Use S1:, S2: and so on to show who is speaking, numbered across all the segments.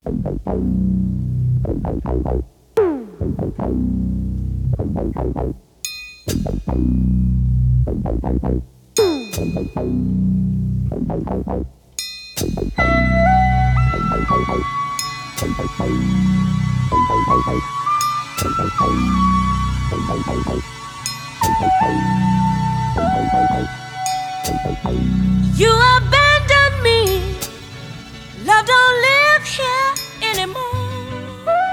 S1: You abandoned me. Love don't live here anymore.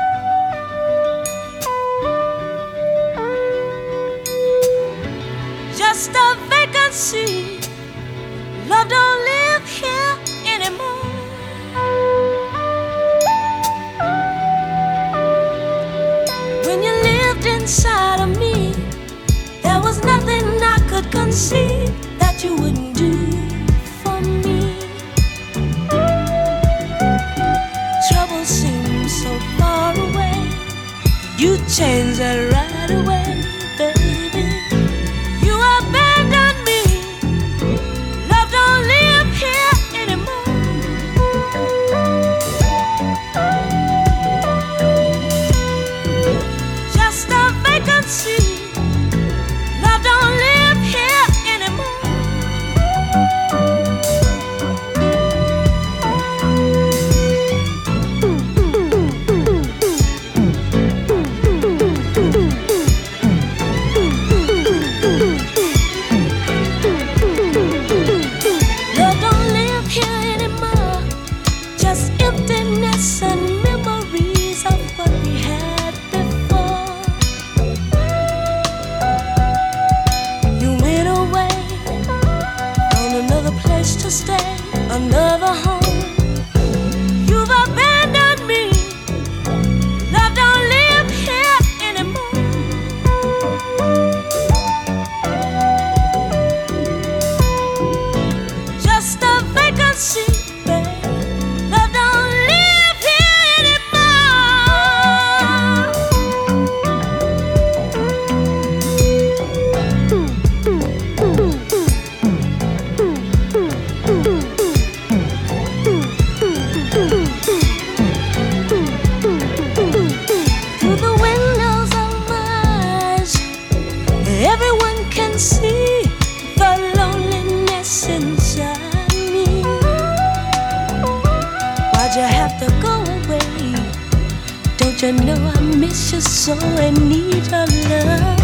S1: Just a vacancy. Love don't live here anymore. When you lived inside of me, there was nothing I could conceive that you wouldn't do for me. Trouble seems so far away. You changed that right away, baby. You abandoned me. Love don't live here anymore. Just a vacancy. Love don't live here anymore. Love don't live here anymore. Just emptiness and memories of what we had before. You went away, found another place to stay, another home. You've abandoned me. Love don't live here anymore. Just a vacancy, babe. Love don't live here Through the windows of my eyes, everyone can see the loneliness inside me. Why'd you have to go away? Don't you know I miss you so and need your love?